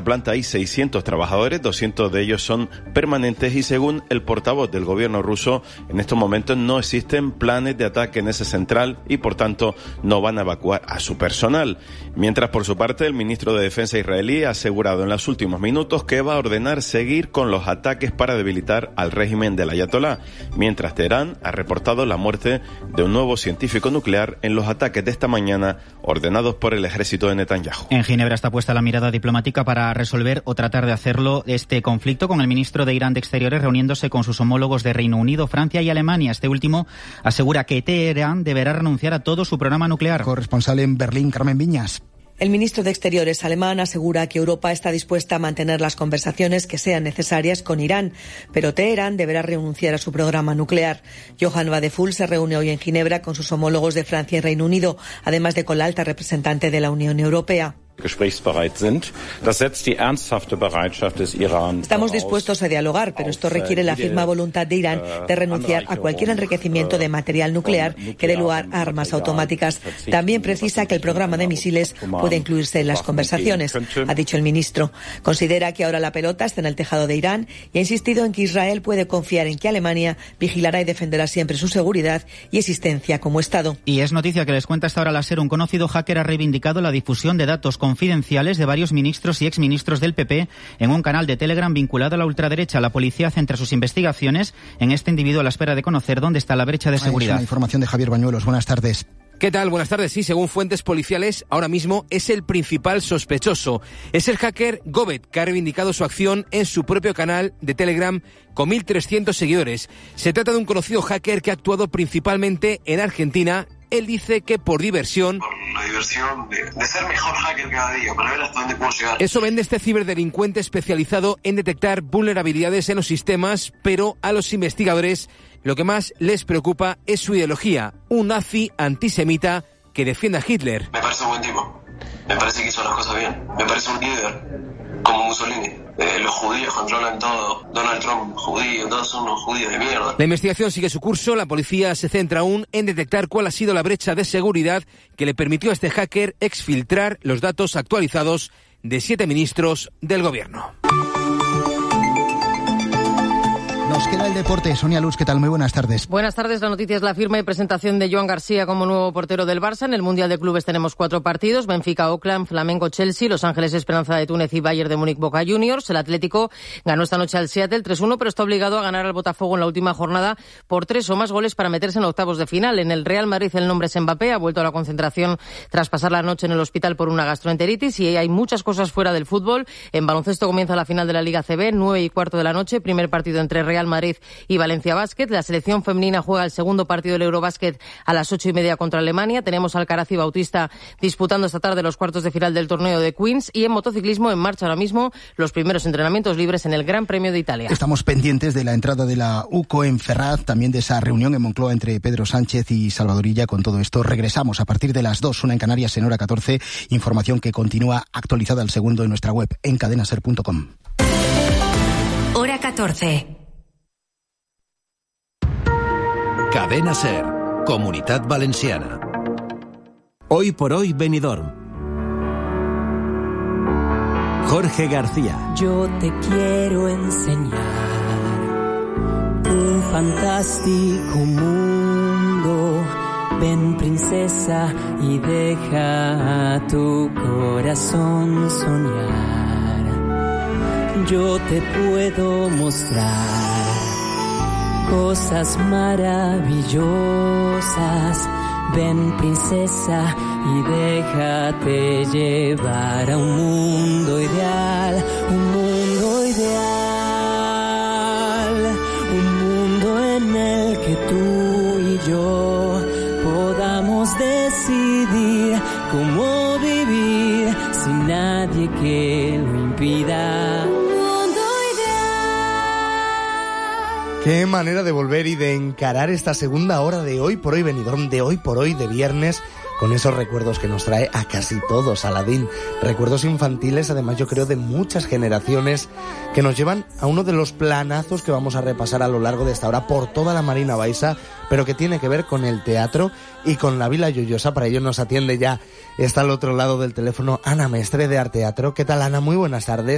planta hay 600 trabajadores, 200 de ellos son permanentes y según el portavoz del gobierno ruso, en estos momentos no existen planes de ataque en esa central y por tanto no van a evacuar a su personal. Mientras, por su parte, el ministro de Defensa israelí ha asegurado en los últimos minutos que va a ordenar seguir con los ataques para debilitar al régimen del ayatolá, mientras Teherán ha reportado la muerte de un nuevo científico nuclear en los ataques de esta mañana ordenados por el ejército de Netanyahu. En Ginebra está puesta la mirada diplomática para resolver o tratar de hacerlo este conflicto, con el ministro de Irán de Exteriores reuniéndose con sus homólogos de Reino Unido, Francia y Alemania. Este último asegura que Teherán deberá renunciar a todo su programa nuclear. Corresponsal en Berlín, Carmen Viñas. El ministro de Exteriores alemán asegura que Europa está dispuesta a mantener las conversaciones que sean necesarias con Irán, pero Teherán deberá renunciar a su programa nuclear. Johann Wadephul se reúne hoy en Ginebra con sus homólogos de Francia y Reino Unido, además de con la alta representante de la Unión Europea. Estamos dispuestos a dialogar, pero esto requiere la firme voluntad de Irán de renunciar a cualquier enriquecimiento de material nuclear que dé lugar a armas automáticas. También precisa que el programa de misiles pueda incluirse en las conversaciones, ha dicho el ministro. Considera que ahora la pelota está en el tejado de Irán y ha insistido en que Israel puede confiar en que Alemania vigilará y defenderá siempre su seguridad y existencia como Estado. Y es noticia que les cuenta hasta ahora la SER. Un conocido hacker ha reivindicado la difusión de datos confidenciales de varios ministros y exministros del PP en un canal de Telegram vinculado a la ultraderecha. La policía centra sus investigaciones en este individuo a la espera de conocer dónde está la brecha de seguridad. Es una información de Javier Bañuelos. Buenas tardes. ¿Qué tal? Buenas tardes. Sí, según fuentes policiales, ahora mismo es el principal sospechoso. Es el hacker Gobet, que ha reivindicado su acción en su propio canal de Telegram con 1.300 seguidores. Se trata de un conocido hacker que ha actuado principalmente en Argentina. Él dice que por diversión... Por la diversión de ser mejor hacker cada día, para ver hasta dónde puedo llegar. Eso vende este ciberdelincuente especializado en detectar vulnerabilidades en los sistemas, pero a los investigadores lo que más les preocupa es su ideología, un nazi antisemita que defiende a Hitler. Me parece un buen tipo, me parece que hizo las cosas bien, me parece un líder, como Mussolini. Los judíos controlan todo, Donald Trump judío, todos son unos judíos de mierda. La investigación sigue su curso, la policía se centra aún en detectar cuál ha sido la brecha de seguridad que le permitió a este hacker exfiltrar los datos actualizados de 7 ministros del gobierno. Nos queda el deporte. Sonia Luz, ¿qué tal? Muy buenas tardes. Buenas tardes. La noticia es la firma y presentación de Joan García como nuevo portero del Barça. En el Mundial de Clubes tenemos 4 partidos. Benfica, Auckland, Flamengo, Chelsea, Los Ángeles, Esperanza de Túnez y Bayern de Múnich, Boca Juniors. El Atlético ganó esta noche al Seattle 3-1, pero está obligado a ganar al Botafogo en la última jornada por 3 o más goles para meterse en octavos de final. En el Real Madrid el nombre es Mbappé. Ha vuelto a la concentración tras pasar la noche en el hospital por una gastroenteritis y hay muchas cosas fuera del fútbol. En baloncesto comienza la final de la Liga CB, 9:15 de la noche. Primer partido entre Real Madrid y Valencia Basket. La selección femenina juega el segundo partido del Eurobasket a las 8:30 contra Alemania. Tenemos a Alcaraz y Bautista disputando esta tarde los cuartos de final del torneo de Queens. Y en motociclismo en marcha ahora mismo los primeros entrenamientos libres en el Gran Premio de Italia. Estamos pendientes de la entrada de la UCO en Ferraz, también de esa reunión en Moncloa entre Pedro Sánchez y Salvador Illa. Con todo esto regresamos a partir de las 2, 1 en Canarias, en hora 14. Información que continúa actualizada al segundo en nuestra web en cadenaser.com. Hora 14. Cadena Ser, Comunitat Valenciana. Hoy por hoy Benidorm. Jorge García. Yo te quiero enseñar un fantástico mundo. Ven, princesa, y deja a tu corazón soñar. Yo te puedo mostrar cosas maravillosas. Ven, princesa, y déjate llevar a un mundo ideal, un mundo ideal, un mundo en el que tú y yo podamos decidir cómo vivir sin nadie que lo impida. Qué manera de volver y de encarar esta segunda hora de Hoy por Hoy Benidorm, de Hoy por Hoy de viernes, con esos recuerdos que nos trae a casi todos Aladín. Recuerdos infantiles, además yo creo de muchas generaciones, que nos llevan a uno de los planazos que vamos a repasar a lo largo de esta hora por toda la Marina Baixa, pero que tiene que ver con el teatro y con la Vila Lloyosa. Para ello nos atiende ya, está al otro lado del teléfono, Ana Mestre de Arteatro. ¿Qué tal, Ana? Muy buenas tardes.